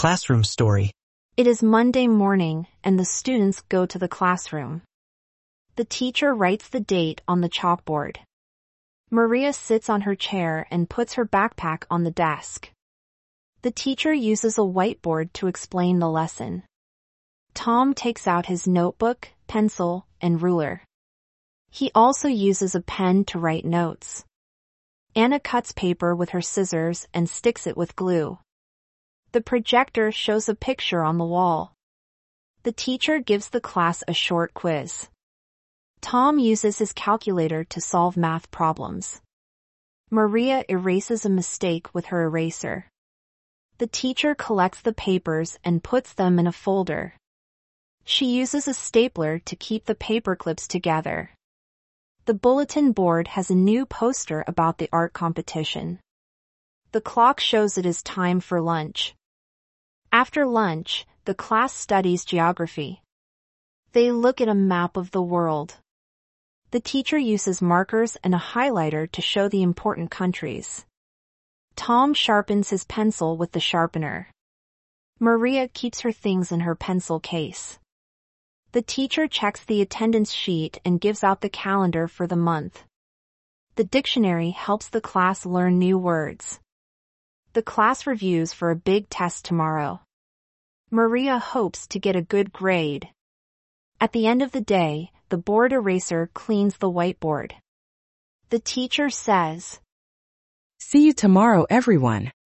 Classroom story. It is Monday morning and the students go to the classroom. The teacher writes the date on the chalkboard. Maria sits on her chair and puts her backpack on the desk. The teacher uses a whiteboard to explain the lesson. Tom takes out his notebook, pencil, and ruler. He also uses a pen to write notes. Anna cuts paper with her scissors and sticks it with glue. The projector shows a picture on the wall. The teacher gives the class a short quiz. Tom uses his calculator to solve math problems. Maria erases a mistake with her eraser. The teacher collects the papers and puts them in a folder. She uses a stapler to keep the paper clips together. The bulletin board has a new poster about the art competition. The clock shows it is time for lunch. After lunch, the class studies geography. They look at a map of the world. The teacher uses markers and a highlighter to show the important countries. Tom sharpens his pencil with the sharpener. Maria keeps her things in her pencil case. The teacher checks the attendance sheet and gives out the calendar for the month. The dictionary helps the class learn new words. The class reviews for a big test tomorrow. Maria hopes to get a good grade. At the end of the day, the board eraser cleans the whiteboard. The teacher says, "See you tomorrow, everyone."